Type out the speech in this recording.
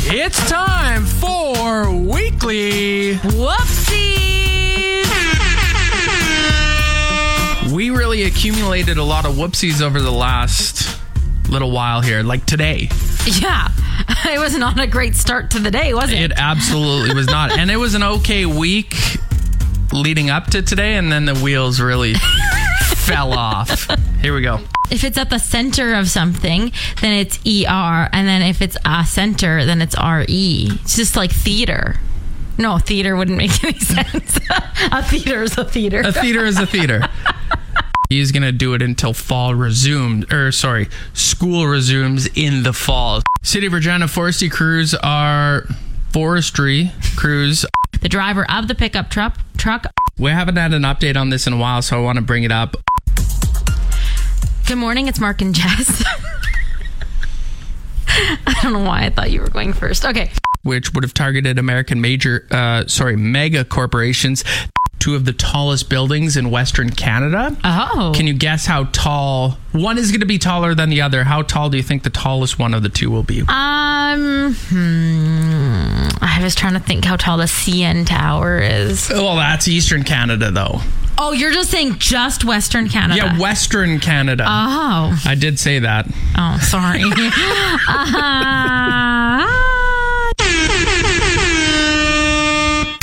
It's time for Weekly Whoopsies! We really accumulated a lot of whoopsies over the last little while here, like today. Yeah, it was not a great start to the day, was it? It absolutely was not. And it was an okay week leading up to today, and then the wheels really fell off. Here we go. If it's at the center of something, then it's ER. And then if it's a center, then it's RE. It's just like theater. No, theater wouldn't make any sense. A theater is a theater. A theater is a theater. He's going to do it until school resumes in the fall. City of Regina forestry crews The driver of the pickup truck. We haven't had an update on this in a while, so I want to bring it up. Good morning, it's Mark and Jess. I don't know why I thought you were going first. Okay. Which would have targeted American mega corporations. Two of the tallest buildings in Western Canada. Oh. Can you guess how tall? One is going to be taller than the other. How tall do you think the tallest one of the two will be? I was trying to think how tall the CN Tower is. Well, that's Eastern Canada, though. Oh, you're just saying just Western Canada? Yeah, Western Canada. Oh. I did say that. Oh, sorry.